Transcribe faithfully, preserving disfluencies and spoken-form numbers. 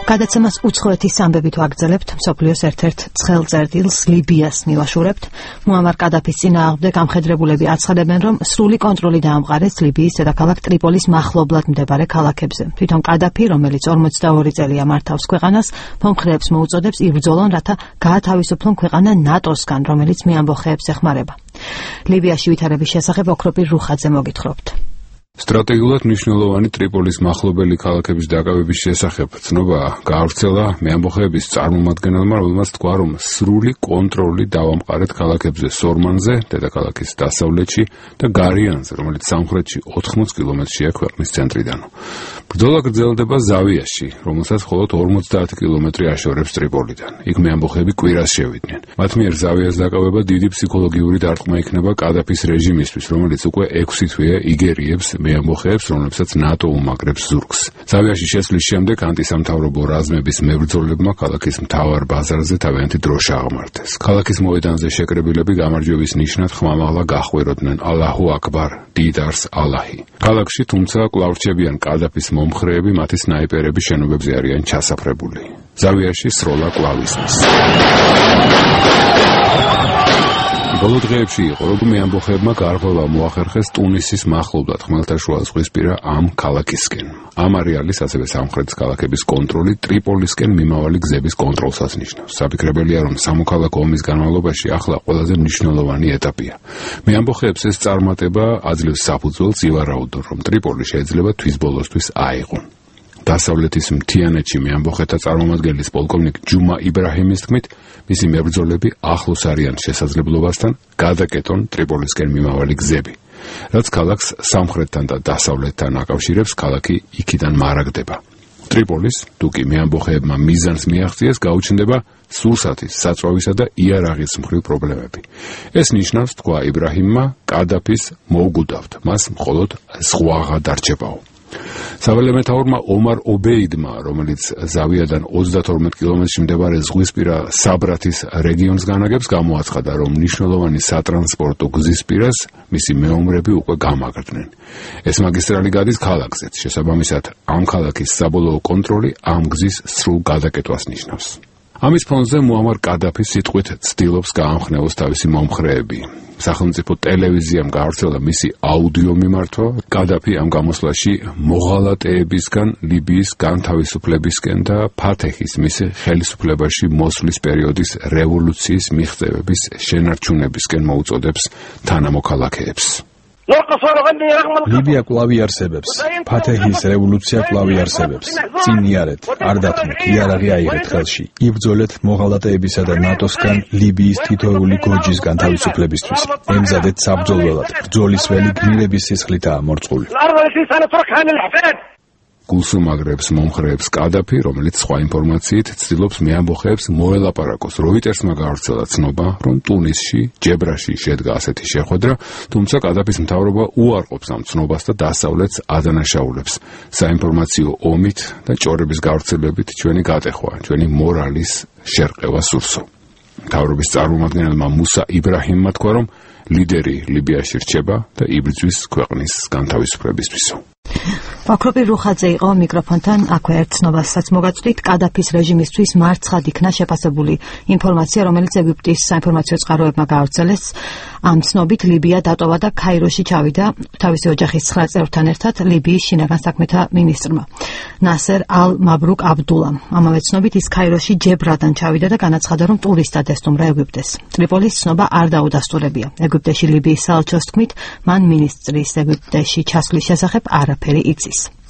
გადაცემას უცხოეთის ამბებით ვაგრძელებთ, მსოფლიოს ერთ-ერთ ცხელ წერტილს ლიბიას მივაშურებთ. მუამარ კადაფის წინააღმდეგ ამხედრებულები აცხადებენ, რომ სრული კონტროლი დაამყარეს ლიბიის დედაქალაქ ტრიპოლის მახლობლად მდებარე ქალაქებზე. თვითონ კადაფი, რომელიც ორმოცდაორი წელია მართავს ქვეყანას, მომხრეებს მოუწოდებს იბრძოლონ, რათა გაათავისუფლონ ქვეყანა ნატოსგან, რომელიც მეამბოხეებს ეხმარება. ლიბიაში ვითარების შესახებ ოქროპირ რუხაძე მოგითხრობთ. სტრატეგიულად მნიშვნელოვანი ტრიპოლის მახლობელი ქალაქების დაკავების შესახებ ცნობა გაავრცელა მეამბოხეების წარმომადგენელმა, რომელმაც თქვა, რომ სრული კონტროლი დავამყარეთ ქალაქებზე სორმანზე, დედაქალაქის დასავლეთში და გარიანზე, რომელიც სამხრეთში ოთხმოც კილომეტრშია ქვეყნის ცენტრიდან. ბრძოლა გრძელდება ზავიაში, რომელსაც მხოლოდ ორმოცდაათი კილომეტრი აშორებს ტრიპოლიდან. იქ მეამბოხეები კვირას შევიდნენ. მათ მიერ ზავიას დაკავება დიდი ფსიქოლოგიური დარტყმა იქნება კადაფის რეჟიმისთვის, რომელიც უკვე ექვსი თვეა იგერიებს მეამბოხეებს, რომლებსაც ნატო უმაგრებს ზურგს. ზავიაში შესვლის შემდეგ ანტისამთავრობო რაზმების მებრძოლებმა ქალაქის მთავარ ბაზარზე თავიანთი დროშა აღმართეს. ქალაქის მოედანზე შეკრებილები გამარჯვების ნიშნად ხმამაღლა გახვეროდნენ ალაჰუ აკბარ, დიდარს ალაჰი. ქალაქში თუმცა კვლავ რჩებიან კადაფის მომხრეები, მათი სნაიპერები შენობებზე არიან ჩასაფრებული. ზავიაში სროლა კვლავ ისმის. ბოლო დღეებში იყო, რომ მეამბოხეებმა გარღვევა მოახერხეს ტუნისის მახლობლად ხმელთაშუა ზღვისპირა ამ ქალაქისკენ. ამ არეალის, ასევე სამხრეთის ქალაქების კონტროლი ტრიპოლისკენ მიმავალი გზების კონტროლსაც ნიშნავს. საფიქრებელია, რომ სამოქალაქო ომის განმავლობაში ახლა ყველაზე მნიშვნელოვანი ეტაპია. მეამბოხეებს ეს წარმატება აძლევს საფუძველს ივარაუდონ, რომ ტრიპოლი შეიძლება თვის ბოლოსთვის აეღონ. დასავლეთის მთიანეთში მეამბოხეთა წარმომადგენლის პოლკოვნიკ ჯუმა იბრაჰიმის თქმით, მისი მებრძოლები ახლოს არიან შესაძლებლობასთან გადაკეტონ ტრიპოლისკენ მიმავალი გზები. რაც ქალაქს სამხრეთთან და დასავლეთთან აკავშირებს, ქალაქი იქიდან მარაგდება. ტრიპოლის, თუ კი მეამბოხეებმა მიზანს მიაღწიეს, გაუჩნდება სურსათის, საწვავისა და იარაღის მხრივ პრობლემები. ეს ნიშნავს, თქვა იბრაჰიმმა, კადაფის მოუგუდავთ, მას მხოლოდ ზღვაღა დარჩებაო. საველემეთაურმა ომარ ობეიდმა, რომელიც ზავიადან ოცდათორმეტ კილომეტრში მდებარე ზღვისპირა საბრათის რეგიონს განაგებს, გამოაცხადა, რომ მნიშვნელოვანი სატრანსპორტო გზის პირას მისი მეომრები უკვე გამაგრდნენ. ეს მაგისტრალი გადის ქალაქზეც, შესაბამისად, ამ ქალაქის საბოლოო კონტროლი ამ გზის სრულ გადაკეტვას ნიშნავს. ამის ფონზე მუამარ კადაფი სიტყვით ცდილობს გაამხნევოს თავისი მომხრეები. სახელმწიფო ტელევიზიამ გაავრცელა მისი აუდიო მიმართვა. კადაფი ამ გამოსვლაში მოღალატეებისგან, ლიბიის განთავისუფლებისკენ და ფათეჰის მისი ხელისუფლებაში მოსვლის პერიოდის რევოლუციის მიღწევების შენარჩუნებისკენ მოუწოდებს თანამოქალაქეებს. ლიბია კვლავ იარსებებს. ფათეჰის რევოლუცია კვლავ იარსებებს. წინ იარეთ, არ დათმოთ, იარაღი აიღეთ ხელში. იბრძოლეთ მოღალატეებისა და ნატოსგან ლიბიის თითოეული გოჯის განთავისუფლებისთვის. ემზადეთ საბრძოლველად. ბრძოლის ველი გმირების სისხლითაა მორწყული. გულს უმაგრებს მომხრეებს კადაფი, რომელიც სხვა ინფორმაციით ცდილობს მეამბოხეებს მოელაპარაკოს. როიტერსმა გაავრცელა ცნობა, რომ ტუნისში, ჯებრაში შედგა ასეთი შეხვედრა, თუმცა კადაფის მთავრობა უარყოფს ამ ცნობას და დასავლეთს ადანაშაულებს. საინფორმაციო ომით და ჭორების გავრცელებით ჩვენი გატეხვა, ჩვენი მორალის შერყევა სურსო. მთავრობის წარმომადგენელმა მუსა იბრაჰიმმა თქვა, რომ ლიდერი ლიბიაში რჩება და იბრძვის ქვეყნის განთავისუფლებისთვისო. ოქროპირ რუხაძე იყო მიკროფონთან, აქვე ერთ ცნობასაც მოგაწვდით. კადაფის რეჟიმისთვის მარცხად იქნა შეფასებული ინფორმაცია, რომელიც ეგვიპტის საინფორმაციო წყაროებმა გაავრცელეს. ამ ცნობით ლიბია დატოვა და ქაიროში ჩავიდა თავისი ოჯახის ცხრა წევრთან ერთად ლიბიის შინაგან საქმეთა მინისტრმა ნასერ ალ მაბრუკ აბდულამ. ამავე ცნობით ის ქაიროში ჯებრადან ჩავიდა და განაცხადა, რომ ტურისტად ესტუმრა ეგვიპტეს. ტრიპოლის ცნობა არ დაუდასტურებია. ეგვიპტეში ლიბიის საელჩოს თქმით, მან მინისტრის ეგვიპტეში ჩასვლის შესახებ არაფერი იცის.